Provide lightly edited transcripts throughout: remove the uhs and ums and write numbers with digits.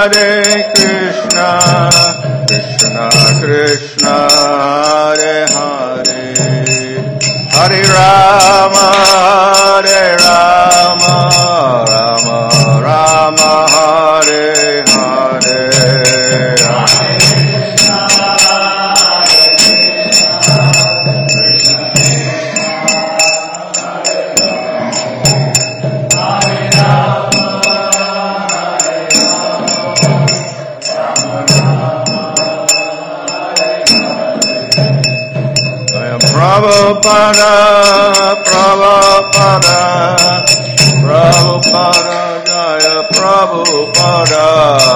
Krishna Krishna, Hare Hare, Hare Rama, Hare Rama, Rama Rama, Hare Hare. Prabhupada, Prabhupada, Prabhupada, Jaya Prabhupada.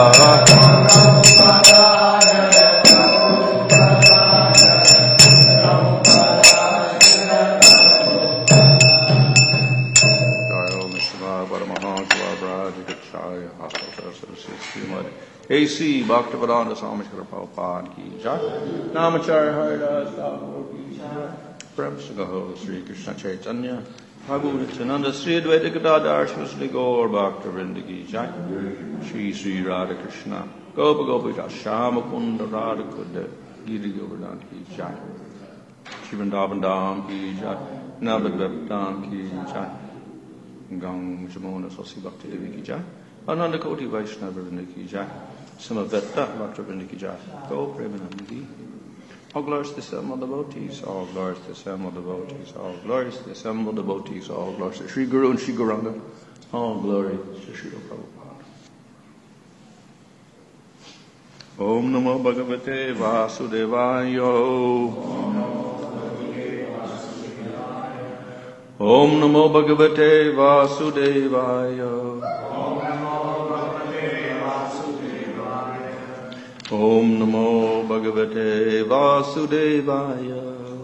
A.C. Bhaktivedanta Swami Srila Prabhupada ki jai. Namacharya Haridas Thakur ki jai. Prem Sagaho Sri Krishna Chaitanya Prabhu Nityananda Sri Advaita Gadadhar Shri Gaur Bhaktivinoda ki jai. Sri Radha Krishna Gopa Gopika Shama Kunda Radha Kunda Giri Govardhan ki jai. Shri Vrindavan Dham ki jai. Navadvip Dham ki jai. Gang Jamuna Sasi Bhakti Devi ki jai. Ananda Koti Vaishnava Vrinda ki jai. Samavetta Bhaktivinoda ki jai. Go Premanandi. All glories to the assembled devotees, all glories to the assembled devotees, all glories to the assembled devotees, all glories to Sri Guru and Sri Gauranga, all glory to Sri Prabhupada. Om Namo Bhagavate Vasudevaya. Om Namo Bhagavate Vasudevaya. Om Namo Bhagavate Vasudevaya.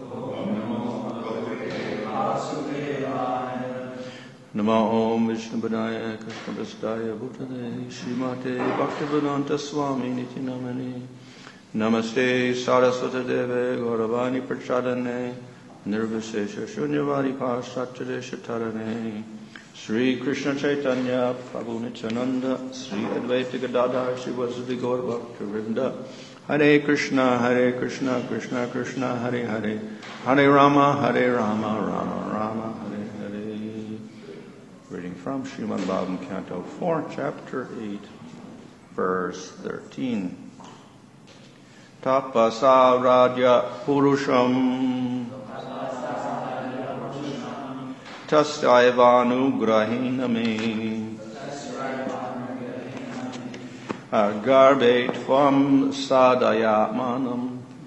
Namo Om Vishnupadaya Krishnavastaya Bhutale Srimate Bhaktivedanta Swami Nityanamani Namaste Saraswata Deve Gauravani Prachadane Nirvishesha Shunyavadi Pasachade Shatarane Sri Krishna Chaitanya Prabhu Nityananda Sri Advaita Gadadhar Sri Vasudhi Gaur Bhaktivinoda Hare Krishna Krishna Krishna Hare Hare Hare Rama Rama Rama Hare Hare. Reading from Srimad Bhagavatam Canto 4 Chapter 8 Verse 13. Tapasa Radya Purusham Tasyaivanu me Garbate Tvam Sadayatmanam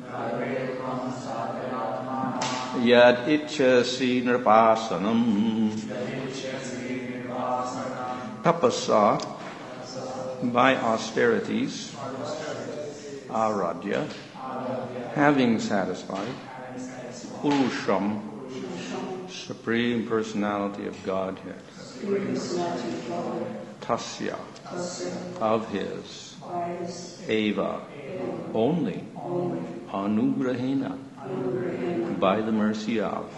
Yad Itchasi Nirpasanam Tapasa by austerities Aradya having satisfied Purusham Supreme Personality of Godhead. Tasya, of His. Eva, only. Anugrahena, by the mercy of.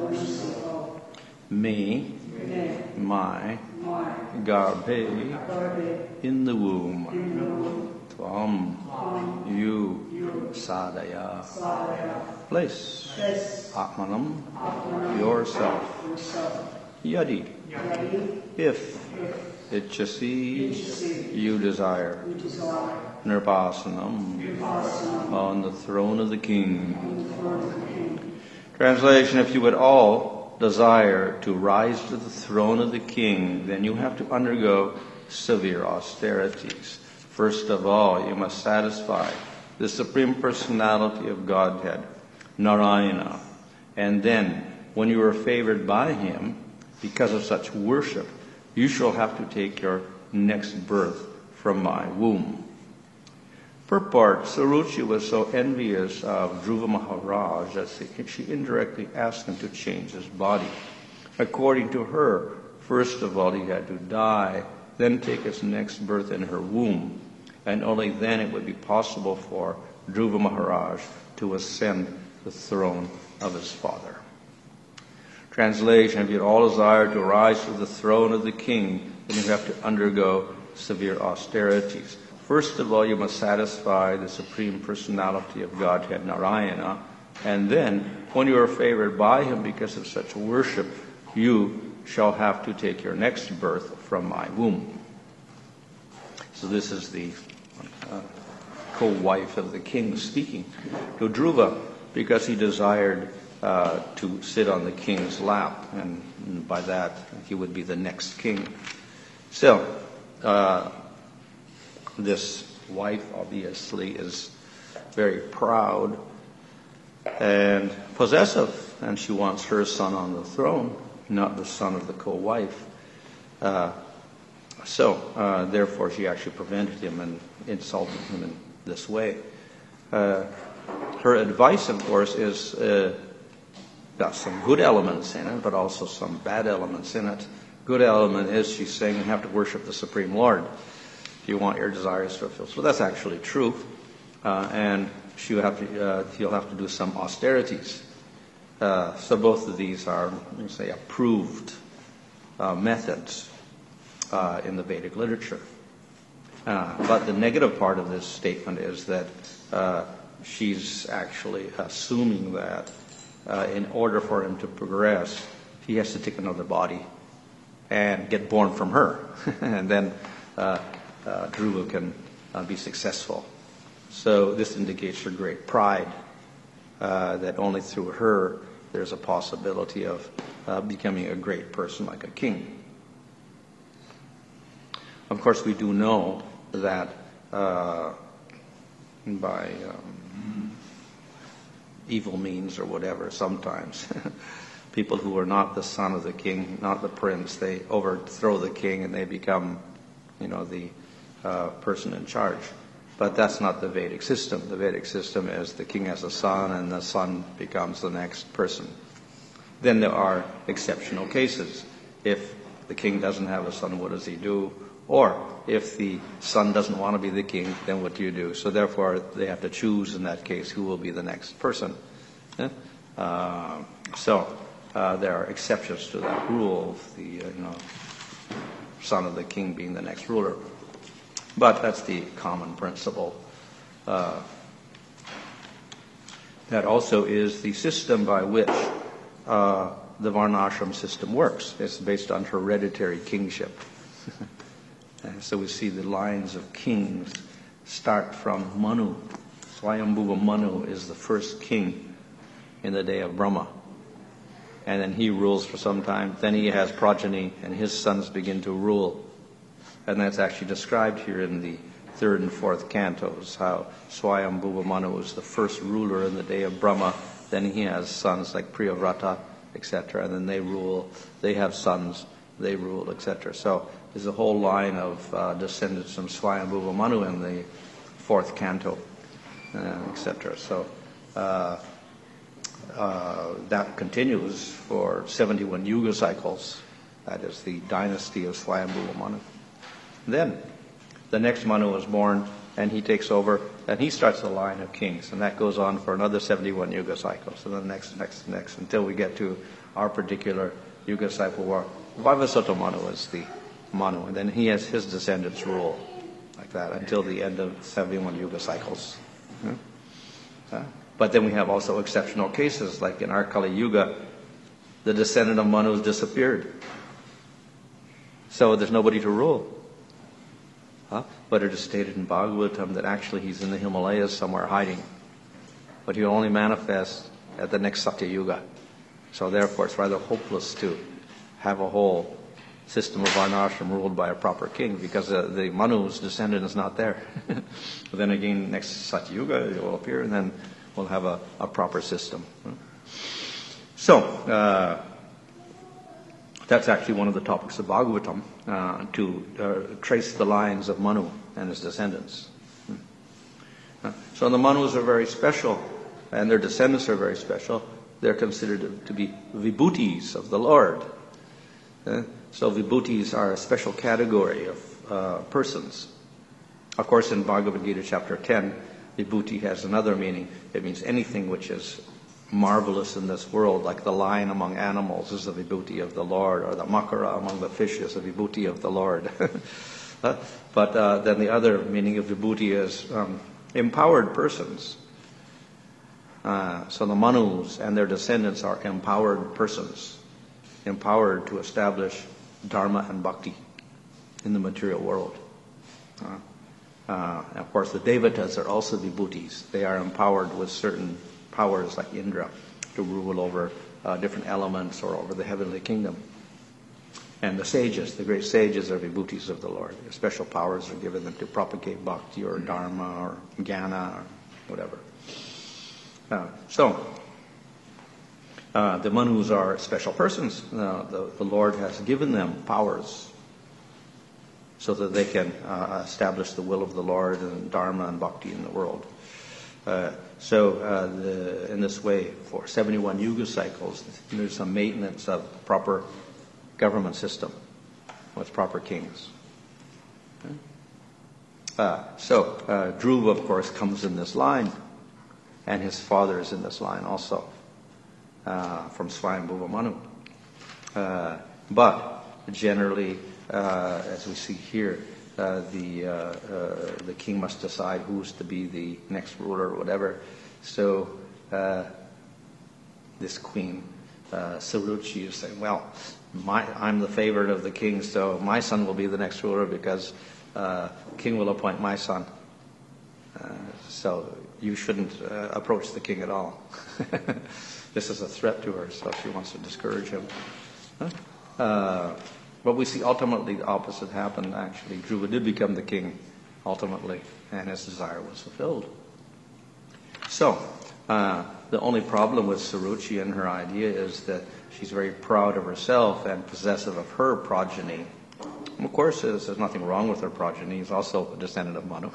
Me, my. Garbhe, in the womb. Tvam, you. Sadaya, place. Atmanam, yourself. Yadi, if. Ichasi, you desire. Nirpasanam, on the throne of the King. Translation: if you would all desire to rise to the throne of the King, then you have to undergo severe austerities. First of all, you must satisfy the Supreme Personality of Godhead, Narayana. And then, when you are favored by Him, because of such worship, you shall have to take your next birth from my womb. Purport: Suruchi was so envious of Dhruva Maharaj that she indirectly asked him to change his body. According to her, first of all he had to die, then take his next birth in her womb, and only then it would be possible for Dhruva Maharaj to ascend the throne of his father. Translation: if you all desire to rise to the throne of the King, then you have to undergo severe austerities. First of all, you must satisfy the Supreme Personality of Godhead, Narayana, and then, when you are favored by him because of such worship, you shall have to take your next birth from my womb. So this is the co-wife of the king speaking to Dhruva, because he desired to sit on the king's lap, and by that he would be the next king. So, this wife obviously is very proud and possessive, and she wants her son on the throne, not the son of the co-wife. Therefore she actually prevented him and insulted him in this way. Her advice, of course, is got some good elements in it, but also some bad elements in it. Good element is she's saying you have to worship the Supreme Lord if you want your desires fulfilled. So that's actually true, and he'll have to do some austerities. So both of these are, say, approved methods in the Vedic literature. But the negative part of this statement is that she's actually assuming that in order for him to progress, he has to take another body and get born from her. And then Dhruva can be successful. So this indicates her great pride, that only through her there's a possibility of becoming a great person like a king. Of course, we do know that by evil means or whatever, sometimes people who are not the son of the king, not the prince, they overthrow the king and they become, the person in charge. But that's not the Vedic system. The Vedic system is the king has a son and the son becomes the next person. Then there are exceptional cases. If the king doesn't have a son, what does he do? Or if the son doesn't want to be the king, then what do you do? So therefore, they have to choose in that case who will be the next person. There are exceptions to that rule of the son of the king being the next ruler. But that's the common principle. That also is the system by which the Varnashram system works. It's based on hereditary kingship. So we see the lines of kings start from Manu. Swayambhuva Manu is the first king in the day of Brahma. And then he rules for some time. Then he has progeny, and his sons begin to rule. And that's actually described here in the 3rd and 4th cantos, how Swayambhuva Manu is the first ruler in the day of Brahma. Then he has sons like Priyavrata, etc. And then they rule. They have sons, they rule, etc. So there's a whole line of descendants from Swayambhuva Manu in the 4th canto, etc. So that continues for 71 yuga cycles. That is the dynasty of Swayambhuva Manu. Then the next Manu is born, and he takes over, and he starts the line of kings, and that goes on for another 71 yuga cycles, and then next, until we get to our particular yuga cycle where Vaivasata Manu is the Manu, and then he has his descendants rule like that until the end of 71 yuga cycles. But then we have also exceptional cases, like in our Kali Yuga, the descendant of Manu has disappeared. So there's nobody to rule. But it is stated in Bhagavatam that actually he's in the Himalayas somewhere hiding. But he'll only manifest at the next Satya Yuga. So therefore it's rather hopeless to have a whole system of Varnashram ruled by a proper king, because the Manu's descendant is not there. But then again, next Satya Yuga it will appear, and then we'll have a proper system. So, that's actually one of the topics of Bhagavatam, to trace the lines of Manu and his descendants. So the Manus are very special, and their descendants are very special. They're considered to be vibhutis of the Lord. So vibhutis are a special category of persons. Of course, in Bhagavad Gita chapter 10, vibhuti has another meaning. It means anything which is marvelous in this world, like the lion among animals is the vibhuti of the Lord, or the makara among the fishes, the vibhuti of the Lord. But then the other meaning of vibhuti is empowered persons. So the Manus and their descendants are empowered persons, empowered to establish dharma and bhakti in the material world. Of course, the Devatas are also vibhutis. They are empowered with certain powers like Indra to rule over different elements or over the heavenly kingdom. And the sages, the great sages, are vibhutis of the Lord. Special powers are given them to propagate bhakti or dharma or jnana or whatever. So the Manus are special persons. The Lord has given them powers so that they can establish the will of the Lord and dharma and bhakti in the world. In this way, for 71 yuga cycles, there's some maintenance of proper government system with proper kings. Dhruva, of course, comes in this line, and his father is in this line also, from Swayambhuva Manu. But generally, as we see here, the king must decide who's to be the next ruler or whatever. So this queen, Suruchi, is saying, well, I'm the favorite of the king, so my son will be the next ruler because king will appoint my son. So you shouldn't approach the king at all. This is a threat to her, so she wants to discourage him. But we see ultimately the opposite happened, actually. Dhruva did become the king, ultimately, and his desire was fulfilled. So, the only problem with Suruchi and her idea is that she's very proud of herself and possessive of her progeny. Of course, there's nothing wrong with her progeny. He's also a descendant of Manu.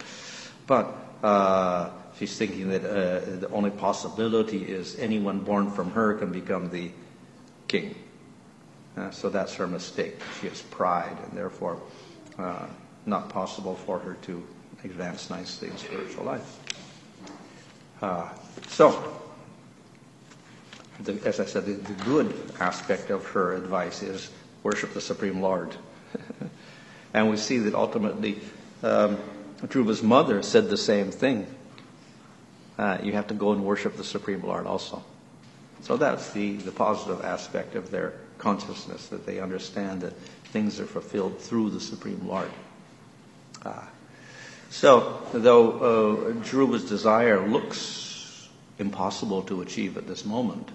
But she's thinking that the only possibility is anyone born from her can become the king. So that's her mistake. She has pride, and therefore not possible for her to advance nicely in spiritual life. As I said, the good aspect of her advice is worship the Supreme Lord. And we see that ultimately Dhruva's mother said the same thing. You have to go and worship the Supreme Lord also. So that's the positive aspect of their consciousness, that they understand that things are fulfilled through the Supreme Lord. So, though Dhruva's desire looks impossible to achieve at this moment,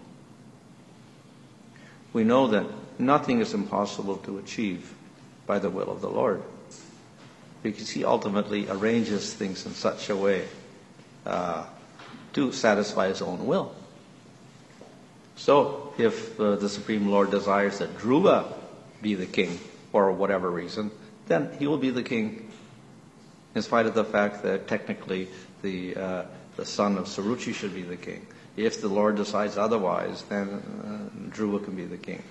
we know that nothing is impossible to achieve by the will of the Lord, because he ultimately arranges things in such a way to satisfy his own will. So, if the Supreme Lord desires that Dhruva be the king, for whatever reason, then he will be the king, in spite of the fact that technically the son of Suruchi should be the king. If the Lord decides otherwise, then Dhruva can be the king.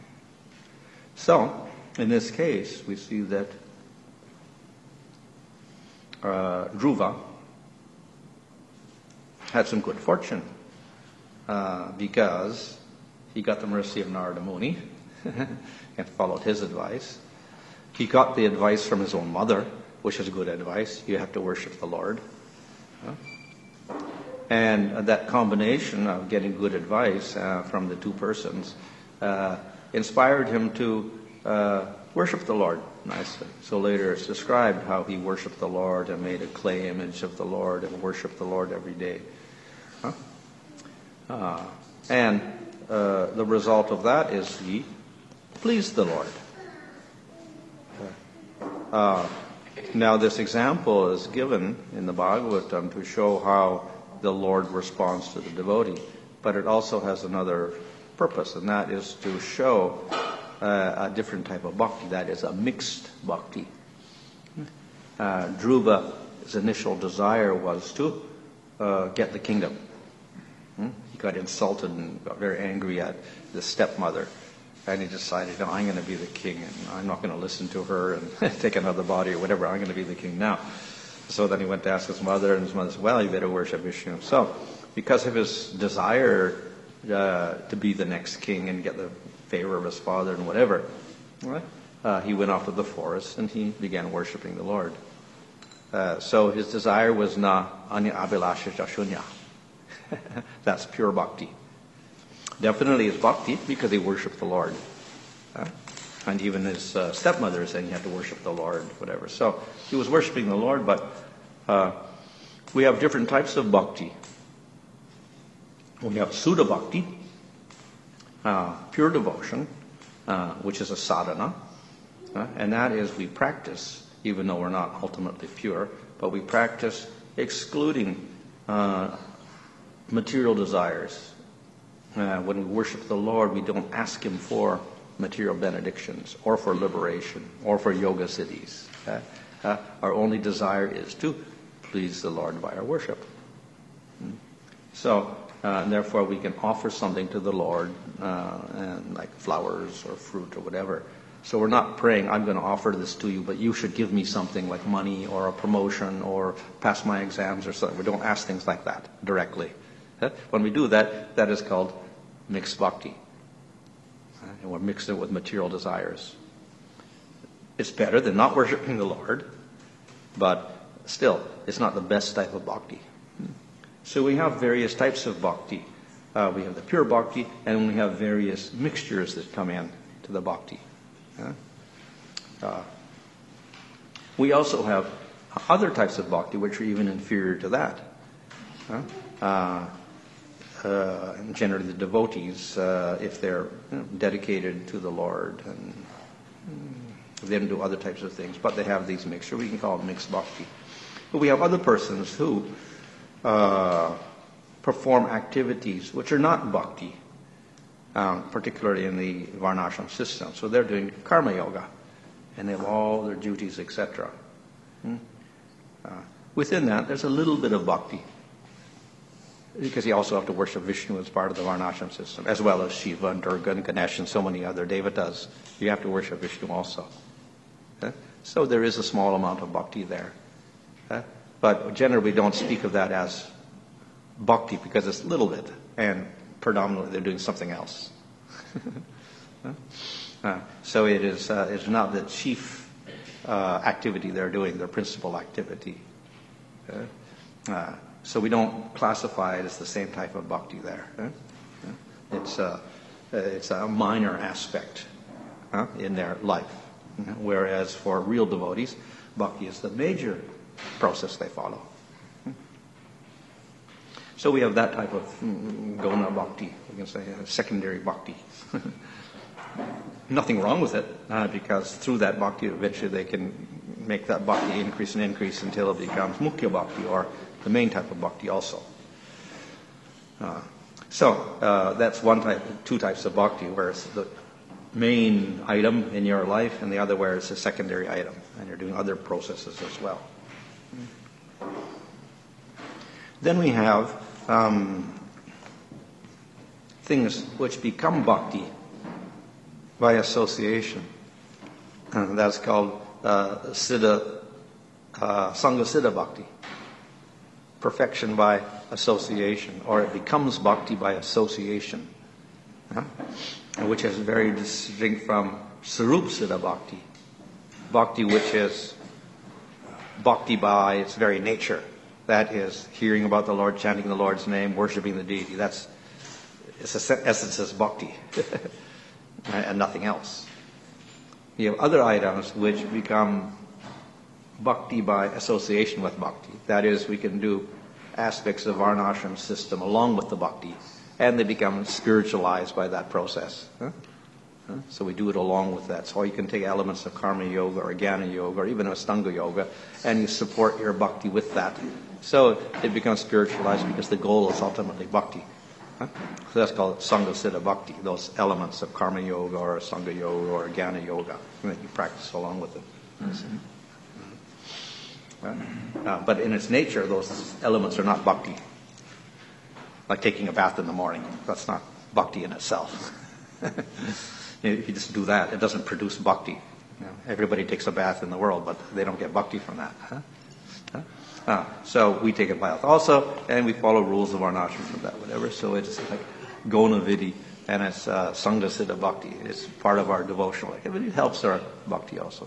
So, in this case, we see that Dhruva had some good fortune. Because he got the mercy of Narada Muni and followed his advice. He got the advice from his own mother, which is good advice. You have to worship the Lord. And that combination of getting good advice from the two persons inspired him to worship the Lord nicely. So later it's described how he worshiped the Lord and made a clay image of the Lord and worshiped the Lord every day. And the result of that is he pleased the Lord. Now this example is given in the Bhagavatam to show how the Lord responds to the devotee, but it also has another purpose, and that is to show a different type of bhakti, that is a mixed bhakti. Dhruva's initial desire was to get the kingdom. He got insulted and got very angry at the stepmother. And he decided, no, I'm going to be the king, and I'm not going to listen to her and take another body or whatever. I'm going to be the king now. So then he went to ask his mother, and his mother said, well, you better worship Vishnu. So, because of his desire to be the next king and get the favor of his father and whatever, he went off to the forest and he began worshiping the Lord. So his desire was na anya abhilasha jashunya. That's pure bhakti. Definitely is bhakti because he worshiped the Lord. And even his stepmother is saying he had to worship the Lord, whatever. So he was worshiping the Lord, but we have different types of bhakti. We have Sudha bhakti, pure devotion, which is a sadhana. And that is we practice, even though we're not ultimately pure, but we practice excluding material desires. When we worship the Lord, we don't ask him for material benedictions or for liberation or for yoga siddhis. Our only desire is to please the Lord by our worship. So, therefore, we can offer something to the Lord, and like flowers or fruit or whatever. So we're not praying, I'm going to offer this to you, but you should give me something like money or a promotion or pass my exams or something. We don't ask things like that directly. When we do that, that is called mixed bhakti. And we're mixing it with material desires. It's better than not worshiping the Lord, but still, it's not the best type of bhakti. So we have various types of bhakti. We have the pure bhakti, and we have various mixtures that come in to the bhakti. We also have other types of bhakti which are even inferior to that. And generally the devotees, if they're dedicated to the Lord, and they don't do other types of things, but they have these mixtures. We can call it mixed bhakti. But we have other persons who perform activities which are not bhakti, particularly in the varnashram system. So they're doing karma yoga, and they have all their duties, etc. Within that, there's a little bit of bhakti, because you also have to worship Vishnu as part of the varnashram system, as well as Shiva and Durga and Ganesh and so many other devatas. You have to worship Vishnu also. So there is a small amount of bhakti there. But generally we don't speak of that as bhakti because it's a little bit, and predominantly they're doing something else. So it's not the chief activity they're doing, their principal activity. So we don't classify it as the same type of bhakti there. It's a minor aspect in their life. Whereas for real devotees, bhakti is the major process they follow. So we have that type of gona bhakti, we can say secondary bhakti. Nothing wrong with it, because through that bhakti eventually they can make that bhakti increase and increase until it becomes mukhya bhakti, or the main type of bhakti also. So that's one type, two types of bhakti, where it's the main item in your life, and the other where it's a secondary item, and you're doing other processes as well. Then we have things which become bhakti by association. And that's called Sangha Siddha Bhakti. Perfection by association, or it becomes bhakti by association, which is very distinct from Sarup Siddha Bhakti. Bhakti which is bhakti by its very nature. That is hearing about the Lord, chanting the Lord's name, worshiping the deity. It's essence is bhakti and nothing else. You have other items which become bhakti by association with bhakti. That is, we can do aspects of varnashram system along with the bhakti, and they become spiritualized by that process. So we do it along with that. So you can take elements of karma yoga or jnana yoga or even Ashtanga yoga, and you support your bhakti with that. So it becomes spiritualized because the goal is ultimately bhakti. So that's called Sangha Siddha Bhakti, those elements of karma yoga or Sangha yoga or jnana yoga that you practice along with it. But in its nature, those elements are not bhakti. Like taking a bath in the morning. That's not bhakti in itself. If you just do that, it doesn't produce bhakti. Everybody takes a bath in the world, but they don't get bhakti from that. So we take a bath also, and we follow rules of varnashram from that, whatever. So it's like gona vidi, and it's Sangha Siddha Bhakti. It's part of our devotional activity. It helps our bhakti also.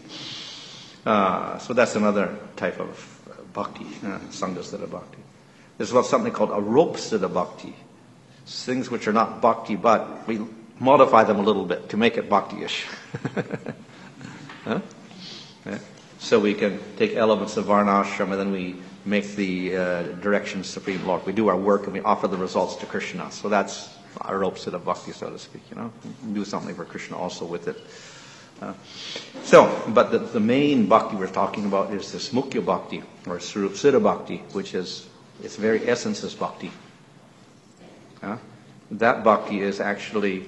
So that's another type of bhakti, Sangha Siddha Bhakti. There's something called Arup Siddha Bhakti. It's things which are not bhakti, but we modify them a little bit to make it bhakti-ish. Huh? Yeah. So we can take elements of Varnashram and then we make the direction Supreme Lord. We do our work and we offer the results to Krishna. So that's our Arup Siddha Bhakti, so to speak. Do something for Krishna also with it. But the main bhakti we're talking about is this Mukhya Bhakti, or Swarup Siddha Bhakti, which is, its very essence is bhakti. That bhakti is actually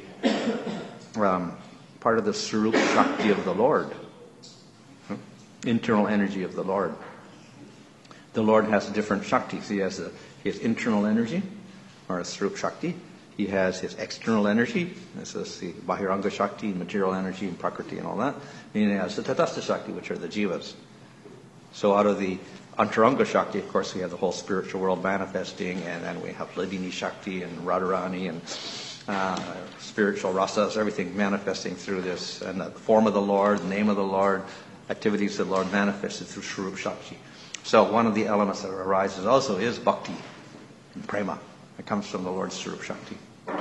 part of the Swarup Shakti of the Lord. Internal energy of the Lord. The Lord has different Shaktis. He has his internal energy, or a Swarup Shakti. He has his external energy. This is the Bahiranga Shakti, material energy, and Prakriti and all that. And he has the Tatastha Shakti, which are the Jivas. So out of the Antaranga Shakti, of course, we have the whole spiritual world manifesting, and then we have Hladini Shakti and Radharani and spiritual rasas, everything manifesting through this. And the form of the Lord, the name of the Lord, activities of the Lord manifested through Swarup Shakti. So one of the elements that arises also is bhakti, prema. It comes from the Lord's Swarup Shakti.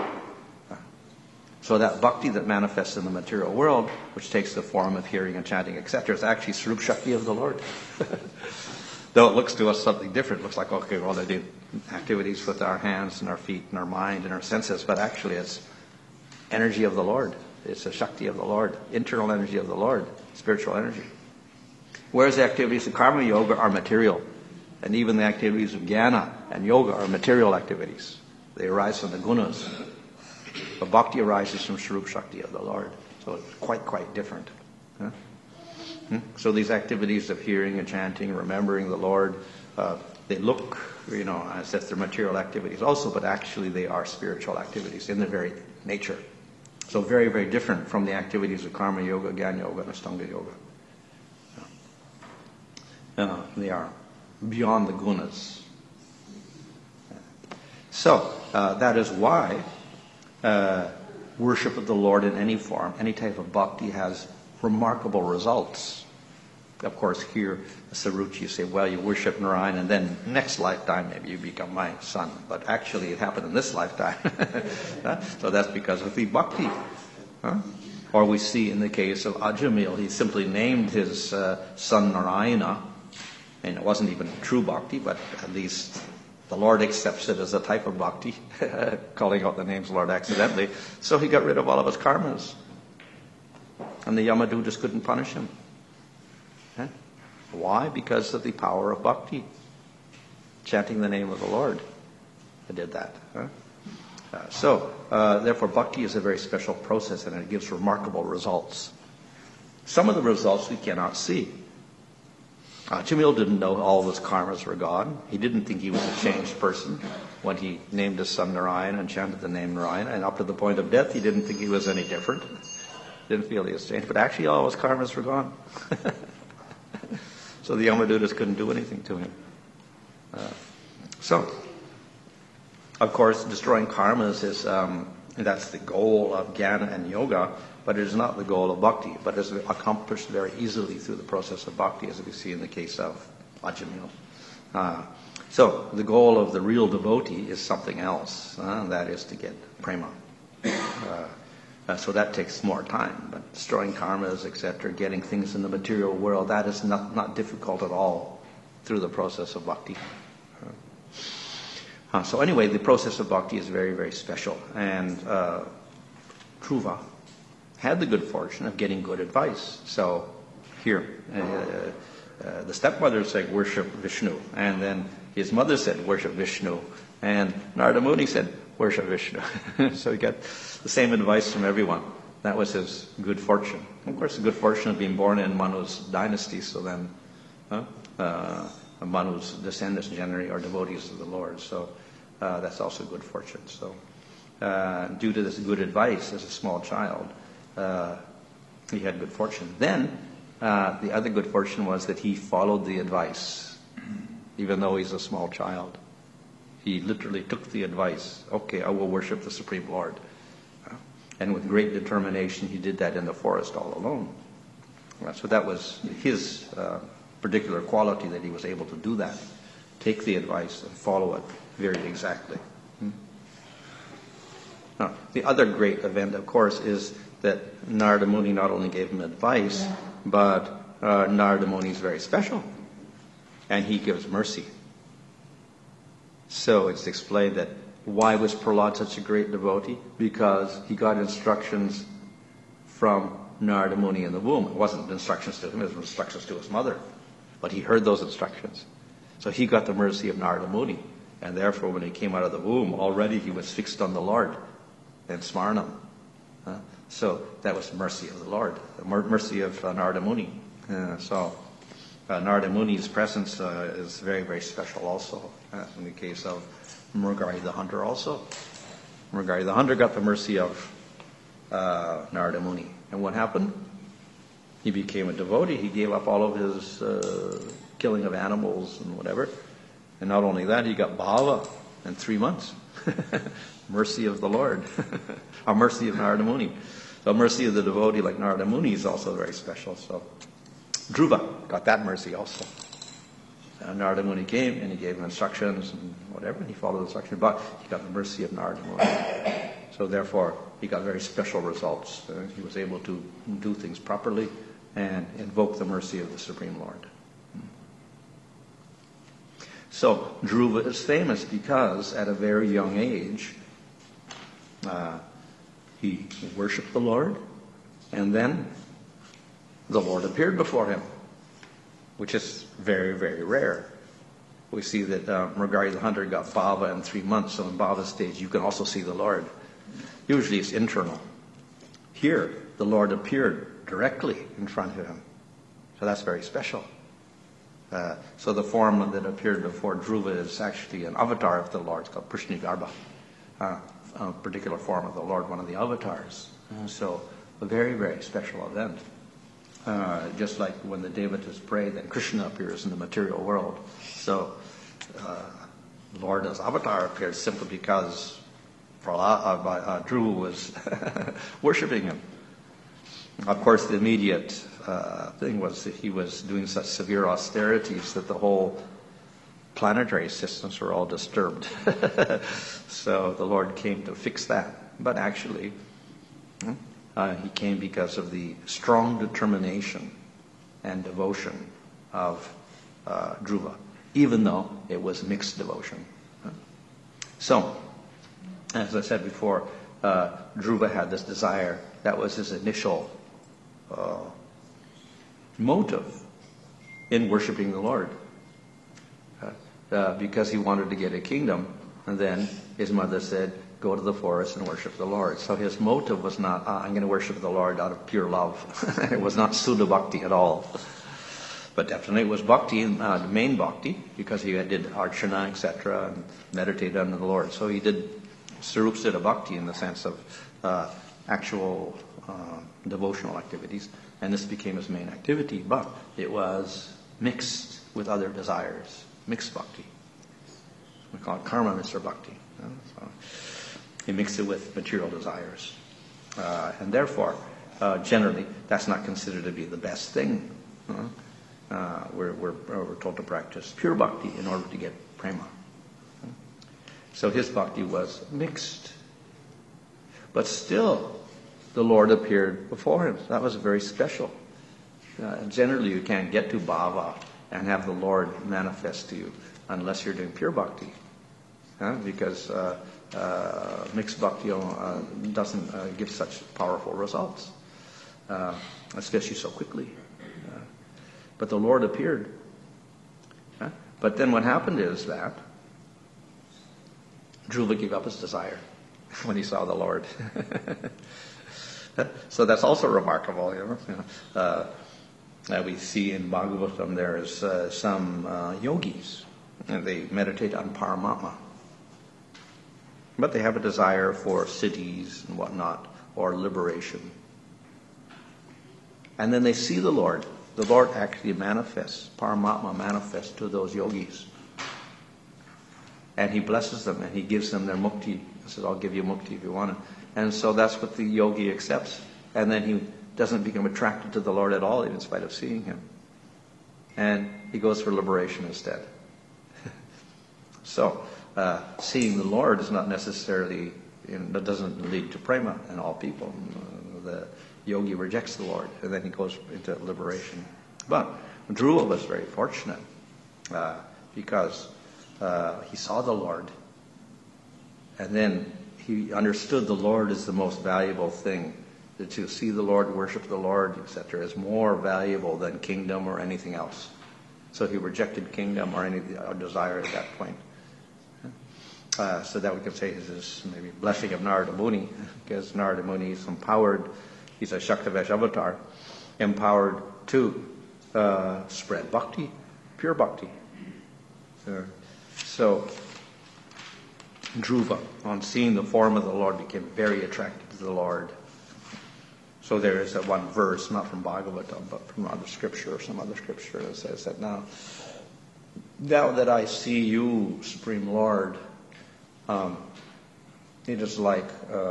So that bhakti that manifests in the material world, which takes the form of hearing and chanting, etc., is actually Swarup Shakti of the Lord. Though it looks to us something different. It looks like, okay, well, they do activities with our hands and our feet and our mind and our senses, but actually it's energy of the Lord. It's the Shakti of the Lord, internal energy of the Lord, spiritual energy. Whereas the activities of Karma Yoga are material. And even the activities of Jnana and Yoga are material activities. They arise from the gunas. But bhakti arises from Swarup Shakti of the Lord. So it's quite different. So these activities of hearing and chanting, remembering the Lord, they look, as if they're material activities also, but actually they are spiritual activities in their very nature. So very, very different from the activities of Karma Yoga, Jnana Yoga, and Ashtanga Yoga. They are beyond the gunas. So, that is why worship of the Lord in any form, any type of bhakti has remarkable results. Of course, here, Saruchi, you say, well, you worship Narayan and then next lifetime maybe you become my son. But actually it happened in this lifetime. So that's because of the bhakti. Or we see in the case of Ajamil, he simply named his son Narayana. And it wasn't even true bhakti, but at least the Lord accepts it as a type of bhakti, calling out the names of the Lord accidentally. So he got rid of all of his karmas. And the Yamadutas couldn't punish him. Why? Because of the power of bhakti. Chanting the name of the Lord. I did that. Therefore, bhakti is a very special process and it gives remarkable results. Some of the results we cannot see. Jamil didn't know all of his karmas were gone. He didn't think he was a changed person when he named his son Narayan and chanted the name Narayan. And up to the point of death, he didn't think he was any different. Didn't feel he was changed. But actually, all his karmas were gone. So the Yamadutas couldn't do anything to him. Of course, destroying karmas is that's the goal of Jnana and Yoga. But it is not the goal of bhakti, but is accomplished very easily through the process of bhakti, as we see in the case of Ajamil. So the goal of the real devotee is something else, and that is to get prema. So that takes more time, but destroying karmas, etc., getting things in the material world, that is not difficult at all through the process of bhakti. So anyway, the process of bhakti is very, very special, and Dhruva had the good fortune of getting good advice. So here, the stepmother said, worship Vishnu. And then his mother said, worship Vishnu. And Narada Muni said, worship Vishnu. So he got the same advice from everyone. That was his good fortune. Of course, the good fortune of being born in Manu's dynasty. So then Manu's descendants generally are devotees of the Lord. So that's also good fortune. So due to this good advice as a small child, he had good fortune. Then, the other good fortune was that he followed the advice, even though he's a small child. He literally took the advice. Okay, I will worship the Supreme Lord. And with great determination, he did that in the forest all alone. So that was his particular quality, that he was able to do that. Take the advice and follow it very exactly. Now, the other great event, of course, is that Narada Muni not only gave him advice, but Narada Muni is very special, and he gives mercy. So it's explained that why was Prahlad such a great devotee? Because he got instructions from Narada Muni in the womb. It wasn't instructions to him, it was instructions to his mother. But he heard those instructions. So he got the mercy of Narada Muni. And therefore, when he came out of the womb, already he was fixed on the Lord and Smarnam. So that was mercy of the Lord, the mercy of Narada Muni. So Narada Muni's presence is very, very special also. In the case of Mrugari the hunter also. Mrugari the hunter got the mercy of Narada Muni. And what happened? He became a devotee. He gave up all of his killing of animals and whatever. And not only that, he got bhava in 3 months. Mercy of the Lord. Or mercy of Narada Muni. So mercy of the devotee like Narada Muni is also very special. So Dhruva got that mercy also. Narada Muni came and he gave him instructions and whatever, and he followed the instructions, but he got the mercy of Narada Muni. So therefore, he got very special results. He was able to do things properly and invoke the mercy of the Supreme Lord. So Dhruva is famous because at a very young age, he worshipped the Lord, and then the Lord appeared before him, which is very, very rare. We see that Mrugari the hunter got bhava in 3 months, so in bhava stage you can also see the Lord. Usually it's internal. Here, the Lord appeared directly in front of him. So that's very special. So the form that appeared before Dhruva is actually an avatar of the Lord. It's called Prishnigarbha, a particular form of the Lord, one of the avatars. So a very, very special event. Just like when the Devatas pray, then Krishna appears in the material world. So the Lord as avatar appeared simply because Dhruva was worshipping him. Of course, the immediate thing was that he was doing such severe austerities that the whole planetary systems were all disturbed. So the Lord came to fix that. But actually, he came because of the strong determination and devotion of Dhruva, even though it was mixed devotion. So, as I said before, Dhruva had this desire. That was his initial motive in worshiping the Lord, because he wanted to get a kingdom. And then his mother said, go to the forest and worship the Lord. So his motive was not, I'm going to worship the Lord out of pure love. It was not Sudha Bhakti at all. But definitely it was Bhakti, the main Bhakti, because he did Archana, etc., and meditated under the Lord. So he did Sarup Siddha Bhakti in the sense of actual devotional activities. And this became his main activity. But it was mixed with other desires. Mixed Bhakti. We call it Karma Mr. Bhakti. So he mixed it with material desires. And therefore, generally, that's not considered to be the best thing. We're told to practice pure bhakti in order to get prema. So his bhakti was mixed. But still, the Lord appeared before him. So that was very special. Generally, you can't get to bhava and have the Lord manifest to you unless you're doing pure bhakti. Because mixed bhakti doesn't give such powerful results, especially so quickly. But the Lord appeared. But then what happened is that Dhruva gave up his desire when he saw the Lord. So that's also remarkable. We see in Bhagavatam there is some yogis, and they meditate on Paramatma. But they have a desire for cities and whatnot, or liberation. And then they see the Lord. The Lord actually manifests, Paramatma manifests to those yogis. And he blesses them and he gives them their mukti. He says, I'll give you mukti if you want it. And so that's what the yogi accepts. And then he doesn't become attracted to the Lord at all, even in spite of seeing him. And he goes for liberation instead. So, seeing the Lord is not necessarily, that doesn't lead to prema in all people. The yogi rejects the Lord, and then he goes into liberation. But Dhruva was very fortunate because he saw the Lord, and then he understood the Lord is the most valuable thing. That to see the Lord, worship the Lord, etc., is more valuable than kingdom or anything else. So he rejected kingdom or any desire at that point. So that we could say is this maybe blessing of Narada Muni, because Narada Muni is empowered. He's a Shaktavesh avatar, empowered to spread bhakti, pure bhakti. So Dhruva, on seeing the form of the Lord, became very attracted to the Lord. So there is that one verse, not from Bhagavatam, but from other scripture or some other scripture that says that now that I see you, Supreme Lord, it is like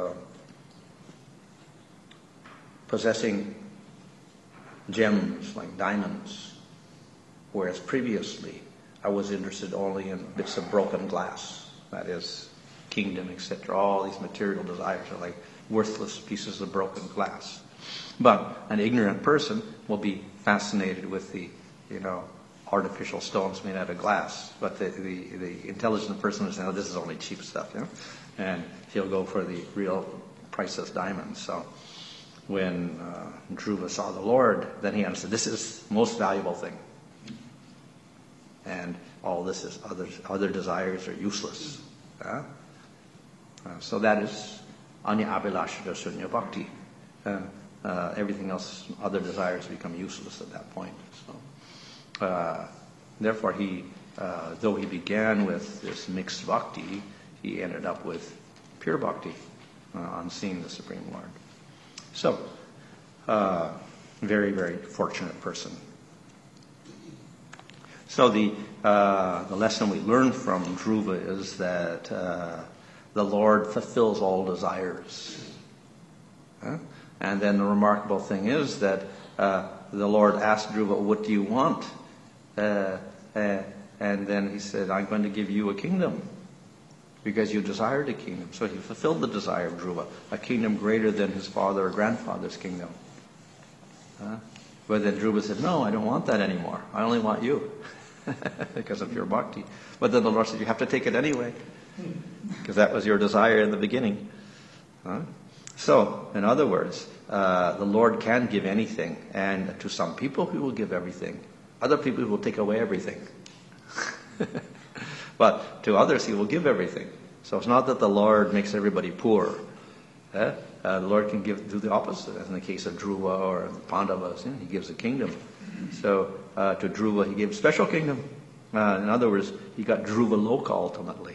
possessing gems like diamonds, whereas previously I was interested only in bits of broken glass, that is, kingdom, etc. All these material desires are like worthless pieces of broken glass. But an ignorant person will be fascinated with the, artificial stones made out of glass. But the intelligent person will say, "Oh, this is only cheap stuff," and he'll go for the real priceless diamonds. So when Dhruva saw the Lord, then he understood this is the most valuable thing, and all this is other desires are useless. So that is anya abhilashita sunya bhakti. Everything else, other desires, become useless at that point. So, therefore, he, though he began with this mixed bhakti, he ended up with pure bhakti on seeing the Supreme Lord. So, very, very fortunate person. So the lesson we learn from Dhruva is that the Lord fulfills all desires. And then the remarkable thing is that the Lord asked Dhruva, "What do you want?" And then he said, "I'm going to give you a kingdom because you desired a kingdom." So he fulfilled the desire of Dhruva, a kingdom greater than his father or grandfather's kingdom. But then Dhruva said, "No, I don't want that anymore. I only want you." Because of your bhakti. But then the Lord said, "You have to take it anyway, because that was your desire in the beginning." So, in other words, the Lord can give anything, and to some people He will give everything. Other people He will take away everything. But to others He will give everything. So it's not that the Lord makes everybody poor. The Lord can do the opposite. As in the case of Dhruva or the Pandavas, He gives a kingdom. So to Dhruva He gave a special kingdom. In other words, he got Dhruva Loka ultimately,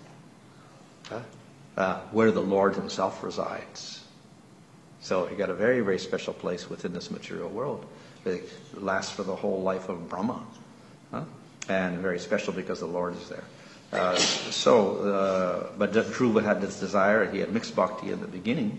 where the Lord Himself resides. So he got a very, very special place within this material world. It lasts for the whole life of Brahma. And very special because the Lord is there. But Dhruva had this desire. He had mixed bhakti in the beginning.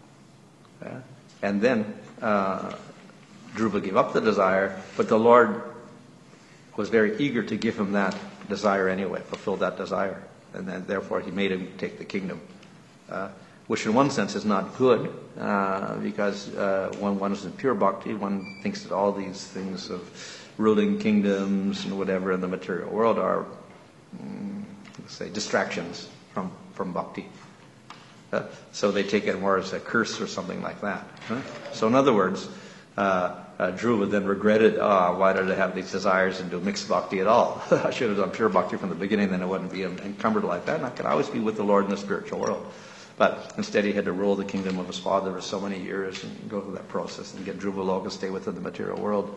And then Dhruva gave up the desire, but the Lord was very eager to give him that desire anyway, fulfill that desire. And then therefore He made him take the kingdom. Which in one sense is not good, because when one is in pure bhakti, one thinks that all these things of ruling kingdoms and whatever in the material world are, let's say, distractions from bhakti. So they take it more as a curse or something like that. So in other words, Dhruva then regretted, why did I have these desires and do mixed bhakti at all? I should have done pure bhakti from the beginning, then I wouldn't be encumbered like that, and I could always be with the Lord in the spiritual world. But instead he had to rule the kingdom of his father for so many years and go through that process and get Dhruva Loka, stay within the material world.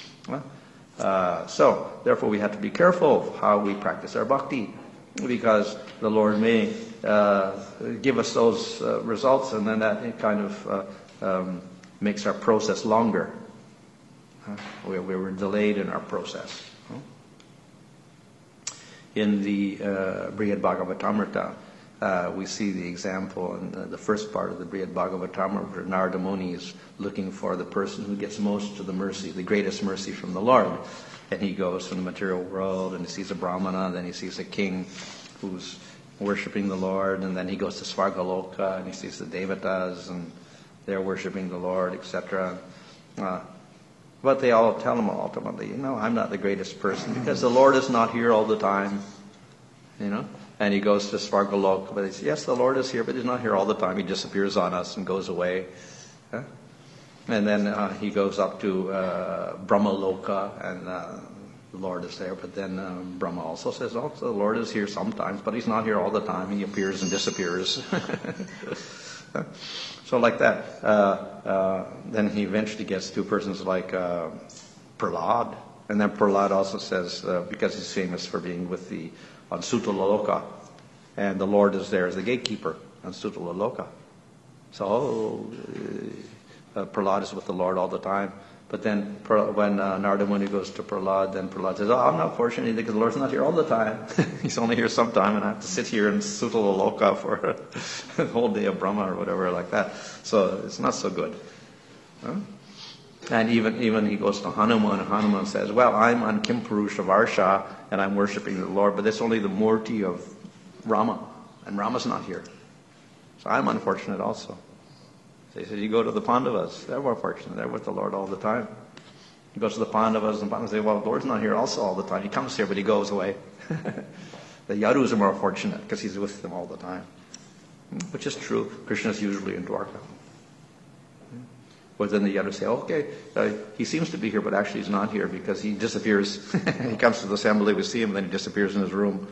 So, therefore we have to be careful of how we practice our bhakti, because the Lord may give us those results, and then that kind of makes our process longer. We were delayed in our process. In the Brihad Bhagavatamrita, we see the example in the first part of the Brihad Bhagavatam where Narada Muni is looking for the person who gets most of the mercy, the greatest mercy from the Lord. And he goes from the material world and he sees a Brahmana, and then he sees a king who's worshipping the Lord, and then he goes to Svargaloka and he sees the Devatas and they're worshipping the Lord, etc. But they all tell him ultimately, I'm not the greatest person because the Lord is not here all the time, And he goes to Svargaloka, but he says, yes, the Lord is here, but he's not here all the time. He disappears on us and goes away. And then he goes up to Brahmaloka, and the Lord is there. But then Brahma also says, the Lord is here sometimes, but he's not here all the time. He appears and disappears. So like that. Then he eventually gets to persons like Prahlad. And then Prahlad also says, because he's famous for being on Sutalaloka, and the Lord is there as the gatekeeper on Sutalaloka. So Prahlad is with the Lord all the time. But then when Narada Muni goes to Prahlad, then Prahlad says, I'm not fortunate because the Lord's not here all the time. He's only here sometime, and I have to sit here in Sutalaloka for the whole day of Brahma or whatever like that. So it's not so good. And even he goes to Hanuman, and Hanuman says, I'm on Kimpurusha Varsha, and I'm worshiping the Lord, but it's only the Murti of Rama, and Rama's not here. So I'm unfortunate also. So he says, you go to the Pandavas, they're more fortunate, they're with the Lord all the time. He goes to the Pandavas, and the Pandavas say, the Lord's not here also all the time. He comes here, but he goes away. The Yadus are more fortunate, because he's with them all the time. Which is true. Krishna's usually in Dwarka. But then the Yadus say, he seems to be here, but actually he's not here because he disappears. He comes to the assembly, we see him, then he disappears in his room.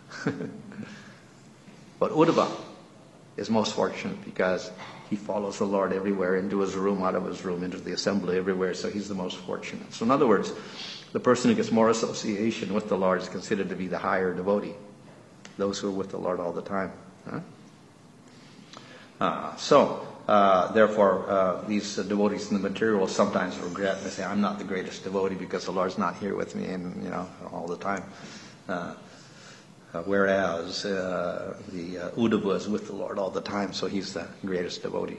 But Uddhava is most fortunate because he follows the Lord everywhere, into his room, out of his room, into the assembly, everywhere, so he's the most fortunate. So in other words, the person who gets more association with the Lord is considered to be the higher devotee, those who are with the Lord all the time. Therefore, these devotees in the material will sometimes regret and they say, I'm not the greatest devotee because the Lord's not here with me and all the time. Whereas the Uddhava is with the Lord all the time, so he's the greatest devotee.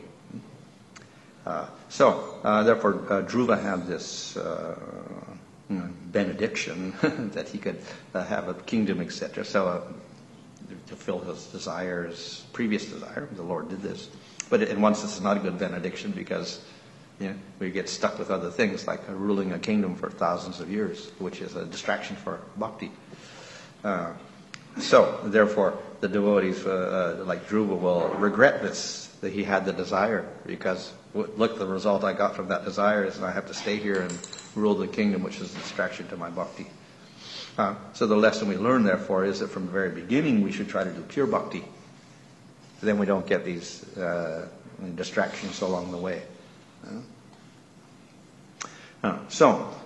Therefore, Dhruva had this benediction that he could have a kingdom, etc. So to fill his desires, previous desire, the Lord did this. But in one sense, it's not a good benediction because we get stuck with other things like ruling a kingdom for thousands of years, which is a distraction for bhakti. Therefore, the devotees like Dhruva will regret this, that he had the desire, because look, the result I got from that desire is I have to stay here and rule the kingdom, which is a distraction to my bhakti. So the lesson we learn, therefore, is that from the very beginning we should try to do pure bhakti. Then we don't get these distractions along the way. As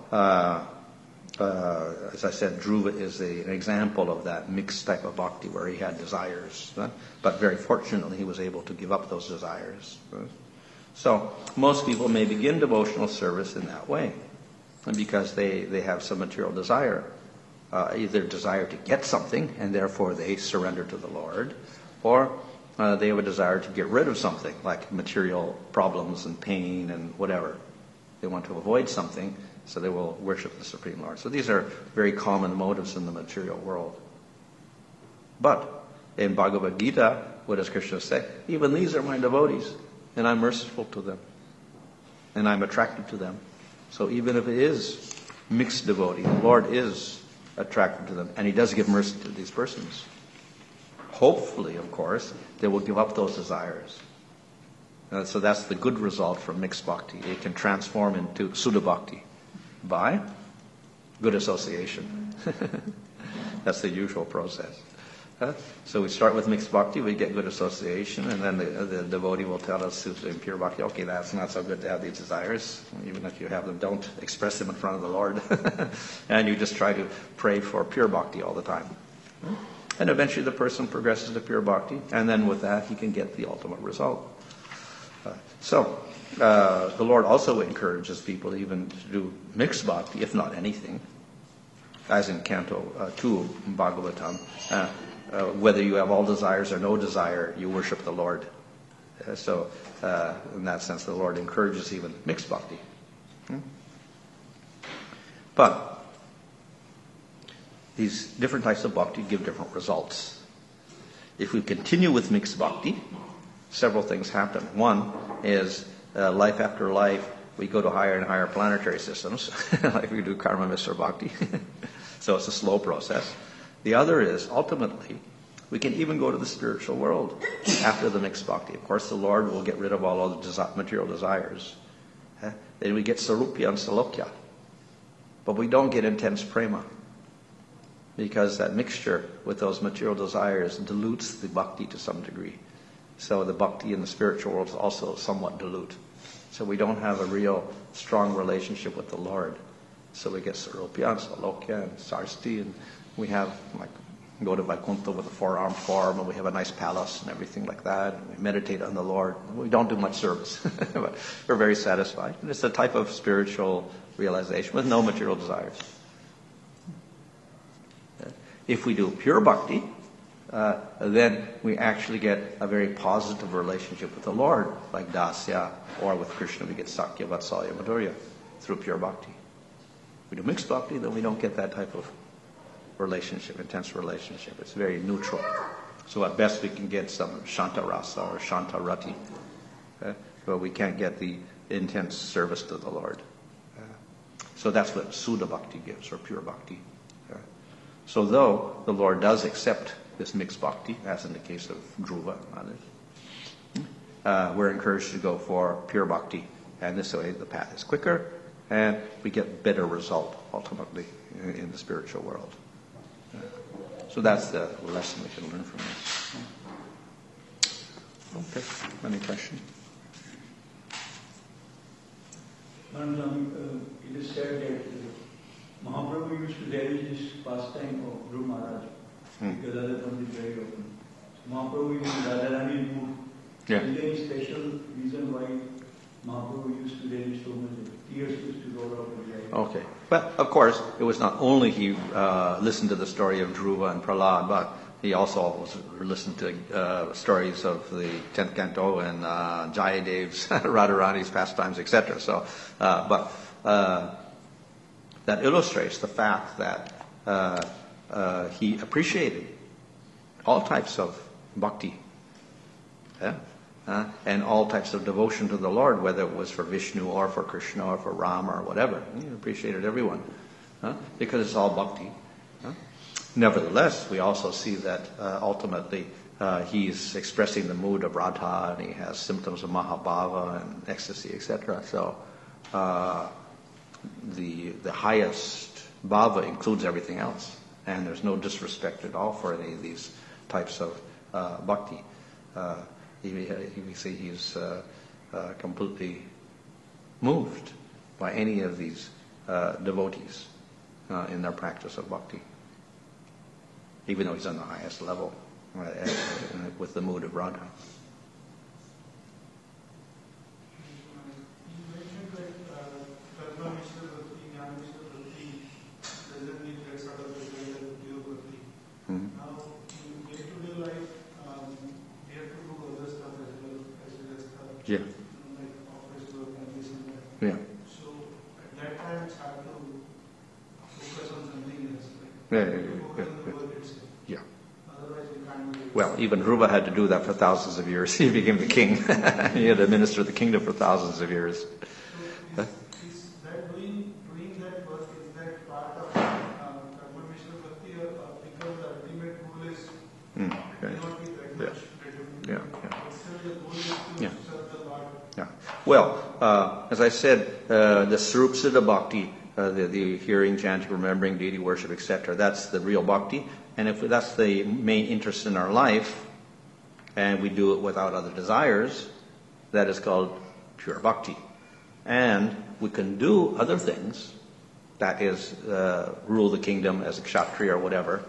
I said, Dhruva is an example of that mixed type of bhakti where he had desires. But very fortunately, he was able to give up those desires. So most people may begin devotional service in that way because they have some material desire. Either desire to get something, and therefore they surrender to the Lord, or they have a desire to get rid of something, like material problems and pain and whatever. They want to avoid something, so they will worship the Supreme Lord. So these are very common motives in the material world. But in Bhagavad Gita, what does Krishna say? Even these are my devotees, and I'm merciful to them, and I'm attracted to them. So even if it is mixed devotee, the Lord is attracted to them, and he does give mercy to these persons. Hopefully, of course, they will give up those desires. So that's the good result from mixed bhakti. It can transform into Sudha bhakti by good association. That's the usual process. So we start with mixed bhakti, we get good association, and then the devotee will tell us in pure bhakti, okay, that's not so good to have these desires. Even if you have them, don't express them in front of the Lord. And you just try to pray for pure bhakti all the time. And eventually the person progresses to pure bhakti, and then with that he can get the ultimate result. The Lord also encourages people even to do mixed bhakti, if not anything, as in Canto 2 Bhagavatam. whether you have all desires or no desire, you worship the Lord. So in that sense, the Lord encourages even mixed bhakti. But these different types of bhakti give different results. If we continue with mixed bhakti, several things happen. One is life after life, we go to higher and higher planetary systems, like we do karma Mr. Bhakti. So it's a slow process. The other is, ultimately, we can even go to the spiritual world after the mixed bhakti. Of course, the Lord will get rid of all the material desires. Then we get sarupya and salokya. But we don't get intense prema, because that mixture with those material desires dilutes the bhakti to some degree. So the bhakti in the spiritual world is also somewhat dilute. So we don't have a real strong relationship with the Lord. So we get sarupya and salokya and sarsti, and we have, like, go to Vaikuntha with a four-armed form, and we have a nice palace and everything like that. And we meditate on the Lord. We don't do much service, but we're very satisfied. And it's a type of spiritual realization with no material desires. If we do pure bhakti, then we actually get a very positive relationship with the Lord, like dasya, or with Krishna we get sakya, vatsalya, madhurya, through pure bhakti. If we do mixed bhakti, then we don't get that type of relationship, intense relationship. It's very neutral. So at best we can get some shanta rasa or shanta rati, but we can't get the intense service to the Lord. So that's what Suddha bhakti gives, or pure bhakti. So though the Lord does accept this mixed bhakti, as in the case of Dhruva and others, we're encouraged to go for pure bhakti, and this way the path is quicker, and we get better result ultimately in the spiritual world. So that's the lesson we can learn from this. Okay, any question? It is said that Mahaprabhu used to relish this pastime of Dhruva Maharaj because other than is very open. So Mahaprabhu used Radharani mood. Yeah. Is there any special reason why Mahaprabhu used to relish so much? Tears used to roll out of his eyes. Okay. But of course, it was not only he listened to the story of Dhruva and Prahlad, but he also listened to stories of the 10th canto and Jayadev's, Radharani's pastimes, etc. So, that illustrates the fact that he appreciated all types of bhakti, and all types of devotion to the Lord, whether it was for Vishnu or for Krishna or for Rama or whatever. He appreciated everyone, because it's all bhakti. Nevertheless, we also see that ultimately he's expressing the mood of Radha, and he has symptoms of Mahabhava and ecstasy, etc. So the highest bhava includes everything else, and there's no disrespect at all for any of these types of bhakti. We see he's completely moved by any of these devotees in their practice of bhakti, even though he's on the highest level with the mood of Radha. Yeah. Yeah. So at that time it's hard to focus on something else. Yeah. Otherwise we can't do it. Well, even Dhruva had to do that for thousands of years. He became the king. He had to administer the kingdom for thousands of years. So is that doing that work, is that part of Karma Mishra Bhakti, or because the ultimate goal is may not be that much determined? Yeah. But still the goal is to serve the Lord. Yeah. Well, as I said, the Sarup Siddha Bhakti, the hearing, chanting, remembering, deity worship, etc., that's the real bhakti. And if that's the main interest in our life, and we do it without other desires, that is called pure bhakti. And we can do other things, that is, rule the kingdom as a kshatriya or whatever,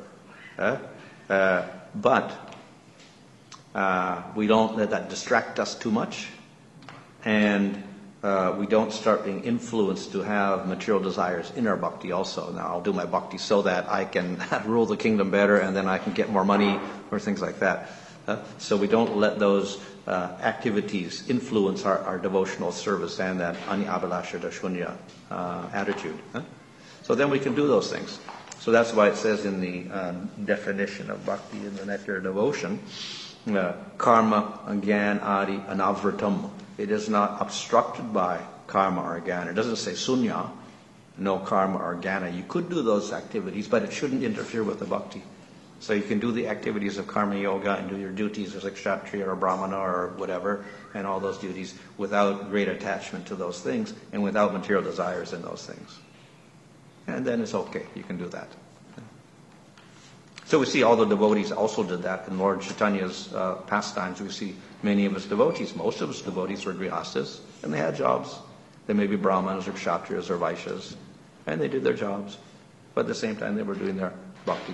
but we don't let that distract us too much, and we don't start being influenced to have material desires in our bhakti also. Now, I'll do my bhakti so that I can rule the kingdom better and then I can get more money or things like that. So we don't let those activities influence our devotional service and that ani-abhilasha dashunya attitude. So then we can do those things. So that's why it says in the definition of bhakti in the Nectar Devotion, karma, gyan, adi, anavratam. It is not obstructed by karma or jnana. It doesn't say sunya, no karma or jnana. You could do those activities, but it shouldn't interfere with the bhakti. So you can do the activities of karma yoga and do your duties as a kshatriya or brahmana or whatever, and all those duties without great attachment to those things and without material desires in those things. And then it's okay. You can do that. So we see all the devotees also did that in Lord Chaitanya's pastimes. We see many of his devotees, most of his devotees were grihastas, and they had jobs. They may be brahmanas or kshatriyas or vaishyas, and they did their jobs. But at the same time, they were doing their bhakti.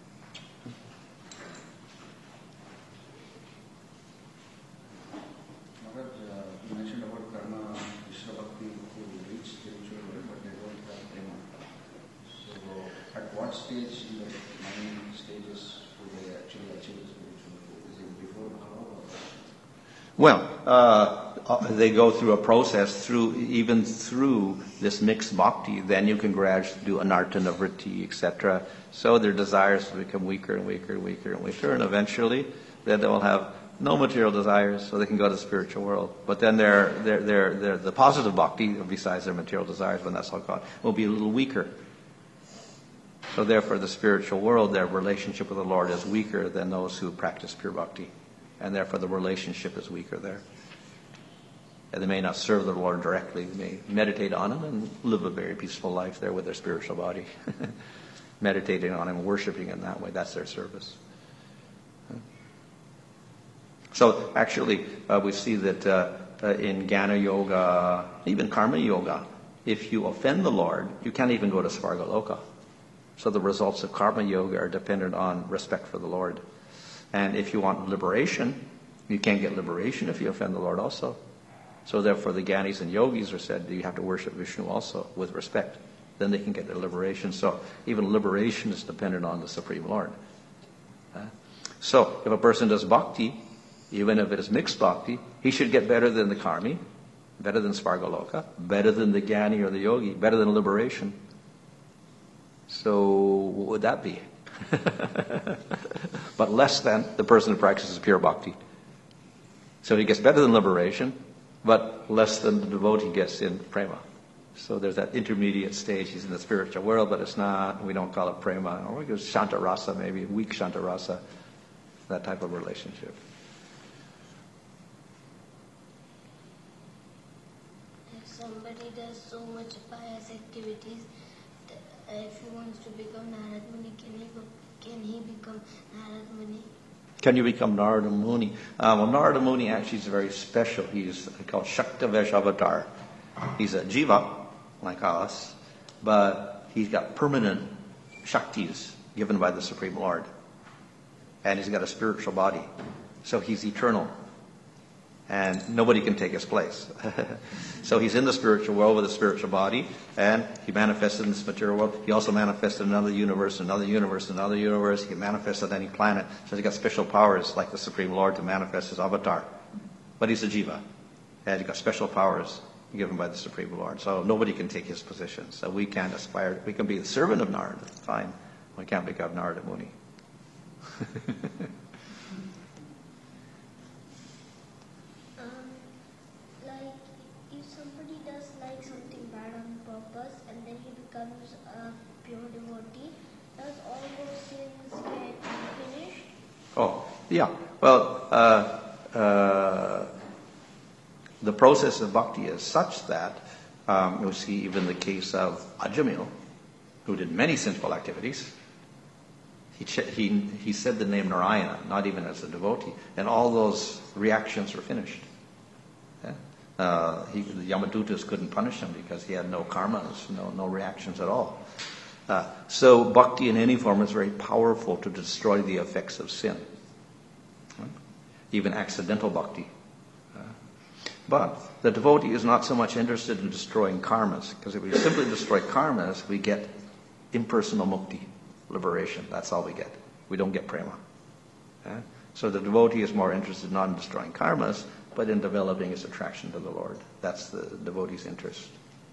You mentioned about karma, Krishna bhakti, who reach spiritual world, but they don't have prema. So, at what stage in the 9 stages do they actually achieve the spiritual world? Is it before bhava? Well, they go through a process even through this mixed bhakti. Then you can gradually do anartana vritti, etc. So their desires will become weaker and weaker and weaker and weaker, and eventually then they will have no material desires, so they can go to the spiritual world. But then the positive bhakti, besides their material desires, when that's all gone, will be a little weaker. So therefore, the spiritual world, their relationship with the Lord is weaker than those who practice pure bhakti, and therefore the relationship is weaker there. And they may not serve the Lord directly; they may meditate on Him and live a very peaceful life there with their spiritual body, meditating on Him, worshiping in that way. That's their service. So actually, we see that in Jnana Yoga, even Karma Yoga, if you offend the Lord, you can't even go to Svargaloka. So the results of Karma Yoga are dependent on respect for the Lord. And if you want liberation, you can't get liberation if you offend the Lord also. So therefore the Jnanis and Yogis are said you have to worship Vishnu also with respect. Then they can get their liberation. So even liberation is dependent on the Supreme Lord. So if a person does bhakti, even if it is mixed bhakti, he should get better than the karmi, better than Svargaloka, better than the Jnani or the Yogi, better than liberation. So what would that be? But less than the person who practices pure bhakti. So he gets better than liberation, but less than the devotee gets in prema. So there's that intermediate stage. He's in the spiritual world, but it's not, we don't call it prema. Or we go shanta rasa, maybe weak shanta rasa, that type of relationship. Somebody does so much pious activities. If he wants to become Narad Muni, can he become Narad Muni? Can you become Narada Muni? Well, Narada Muni actually is very special. He's called Shaktavesh Avatar. He's a jiva, like us, but he's got permanent shaktis given by the Supreme Lord. And he's got a spiritual body. So he's eternal. And nobody can take his place. So he's in the spiritual world with a spiritual body, and he manifested in this material world. He also manifested in another universe, another universe, another universe. He can manifest on any planet. So he's got special powers like the Supreme Lord to manifest his avatar. But he's a jiva, and he's got special powers given by the Supreme Lord. So nobody can take his position. So we can't aspire. We can be the servant of Narada, fine. We can't become Narada Muni. Becomes a pure devotee, does all those sins get finished? Oh, yeah. Well, the process of bhakti is such that you see even the case of Ajamil, who did many sinful activities. He said the name Narayana, not even as a devotee, and all those reactions were finished. The Yamadutas couldn't punish him because he had no karmas, no reactions at all. So bhakti in any form is very powerful to destroy the effects of sin. Even accidental bhakti. But the devotee is not so much interested in destroying karmas, because if we simply destroy karmas, we get impersonal mukti, liberation. That's all we get. We don't get prema. So the devotee is more interested not in destroying karmas, but in developing his attraction to the Lord. That's the devotee's interest.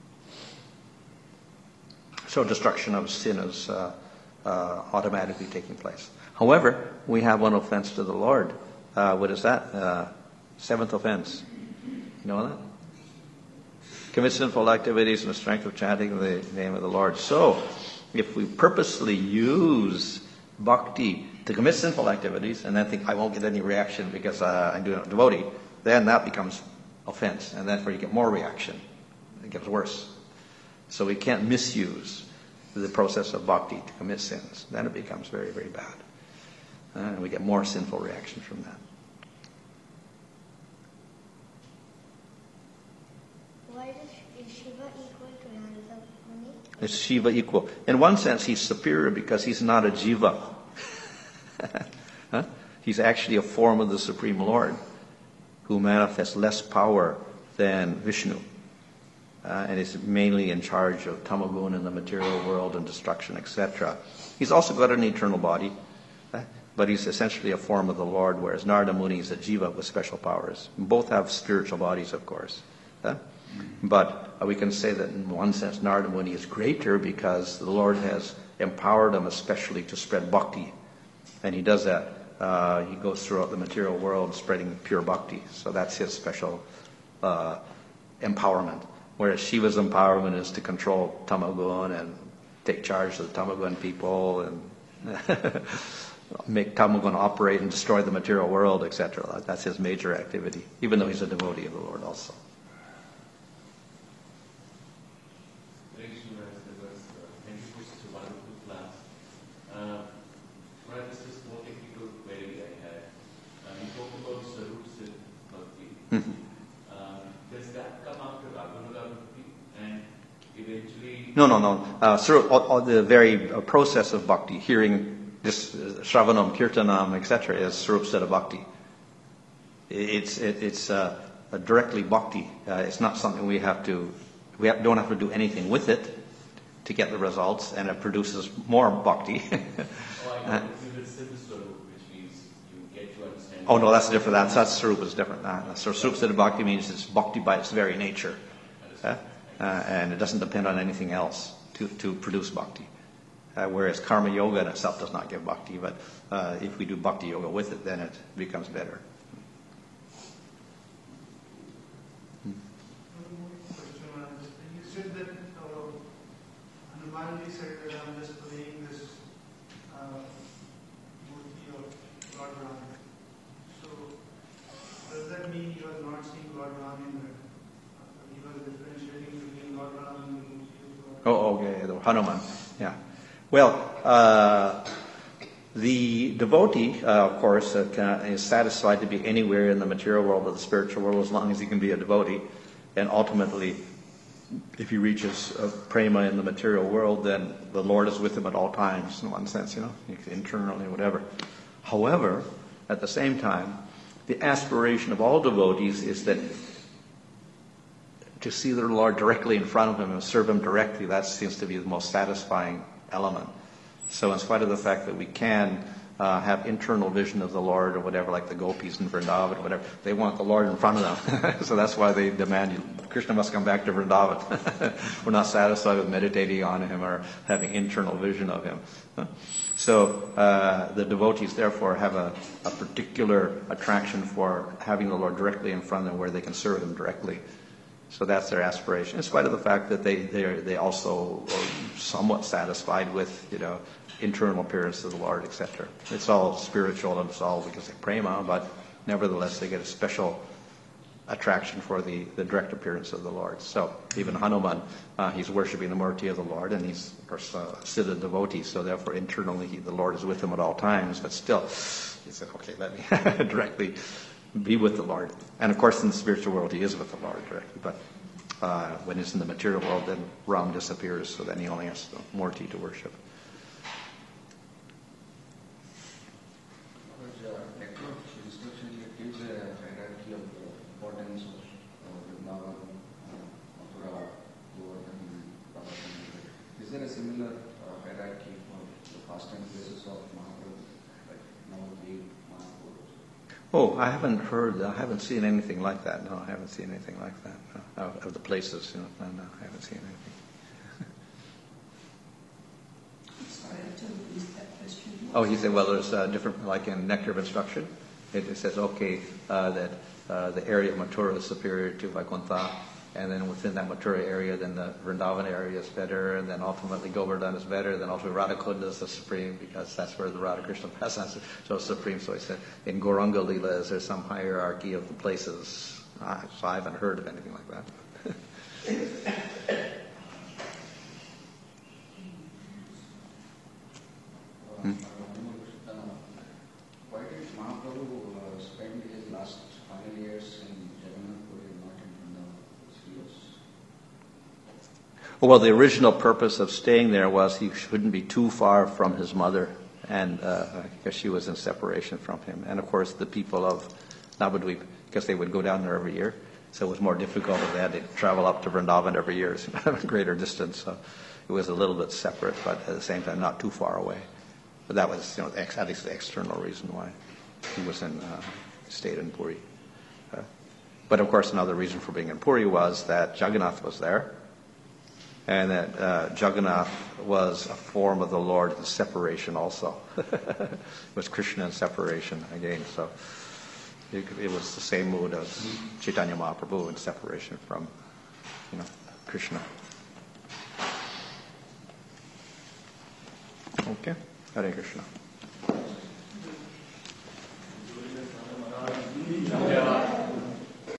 So destruction of sin is automatically taking place. However, we have one offense to the Lord. What is that? Seventh offense. You know that? Commit sinful activities in the strength of chanting the name of the Lord. So, if we purposely use bhakti to commit sinful activities and then think, I won't get any reaction because I'm doing a devotee, then that becomes offense. And therefore you get more reaction. It gets worse. So we can't misuse the process of bhakti to commit sins. Then it becomes very, very bad. And we get more sinful reaction from that. Why is Shiva equal to Narada Muni? Is Shiva equal? In one sense, he's superior because he's not a jiva. He's actually a form of the Supreme Lord who manifests less power than Vishnu. And is mainly in charge of tamagun in the material world and destruction, etc. He's also got an eternal body, but he's essentially a form of the Lord, whereas Narada Muni is a jiva with special powers. Both have spiritual bodies, of course. But we can say that in one sense Narada Muni is greater because the Lord has empowered him especially to spread bhakti. And he does that. He goes throughout the material world spreading pure bhakti. So that's his special empowerment. Whereas Shiva's empowerment is to control tamagun and take charge of the tamagun people and make tamagun operate and destroy the material world, etc. That's his major activity, even though he's a devotee of the Lord also. Does that come after Raganuga Bhakti and eventually? No. The very process of bhakti, hearing this Shravanam, Kirtanam, etc., is Sarup Siddha Bhakti. It's directly bhakti. It's not something we don't have to do anything with it to get the results, and it produces more bhakti. I know it's Siddha Swarup, which means you get to understand. Oh no, that's different. That's Sarup is different. Sarup Siddha Bhakti means it's bhakti by its very nature, and it doesn't depend on anything else to produce bhakti. Whereas karma yoga in itself does not give bhakti, but if we do bhakti yoga with it, then it becomes better. You said that Hanumanji said that I'm just playing this murti of Lord Ram. So does that mean you are not seeing Lord Ram in that? You are differentiating between Lord Ram and the murti of Lord Ram? Okay, the Hanuman. Yeah. Well, the devotee, of course, is satisfied to be anywhere in the material world or the spiritual world as long as he can be a devotee. And ultimately, if he reaches prema in the material world, then the Lord is with him at all times, in one sense, internally, whatever. However, at the same time, the aspiration of all devotees is that to see their Lord directly in front of him and serve him directly, that seems to be the most satisfying element. So in spite of the fact that we can have internal vision of the Lord or whatever, like the gopis in Vrindavan or whatever, they want the Lord in front of them. So that's why they demand Krishna must come back to Vrindavan. We're not satisfied with meditating on him or having internal vision of him. So the devotees therefore have a particular attraction for having the Lord directly in front of them where they can serve him directly. So that's their aspiration, in spite of the fact that they also are somewhat satisfied with, internal appearance of the Lord, etc. It's all spiritual and it's all because of prema, but nevertheless they get a special attraction for the direct appearance of the Lord. So even Hanuman, he's worshiping the Murti of the Lord, and he's, of course, a Siddha devotee, so therefore internally the Lord is with him at all times, but still, he said, okay, let me directly be with the Lord. And of course in the spiritual world he is with the Lord directly, but when he's in the material world, then Ram disappears, so then he only has the Murti to worship. Instruction gives a hierarchy of importance of similar hierarchy for the pastime places of Mahaprabhu, like Navadvip, Manapur? Oh, I haven't seen anything like that. No, I haven't seen anything like that. No, of the places, no, I haven't seen anything. Sorry, I totally missed that question. Oh, he said, well, there's different, like in Nectar of Instruction, it says, okay, that the area of Mathura is superior to Vaikuntha, and then within that Mathura area, then the Vrindavan area is better, and then ultimately Govardhan is better, then ultimately Radhakunda is the supreme, because that's where the Radhakrishna Pasans is so supreme. So he said, in Gauranga Leela, is there some hierarchy of the places? So I haven't heard of anything like that. Why did Mahaprabhu spend his last final years in Jagannath Puri and not in Vrindavan? Well, the original purpose of staying there was he shouldn't be too far from his mother, and because she was in separation from him. And of course, the people of Navadvip, because they would go down there every year, so it was more difficult if they had to travel up to Vrindavan every year, so a greater distance. So it was a little bit separate, but at the same time, not too far away. But that was, at least the external reason why he was stayed in Puri. But of course, another reason for being in Puri was that Jagannath was there, and that Jagannath was a form of the Lord in separation also. It was Krishna in separation again, so it was the same mood as Chaitanya Mahaprabhu in separation from, Krishna. Okay, Hare Krishna.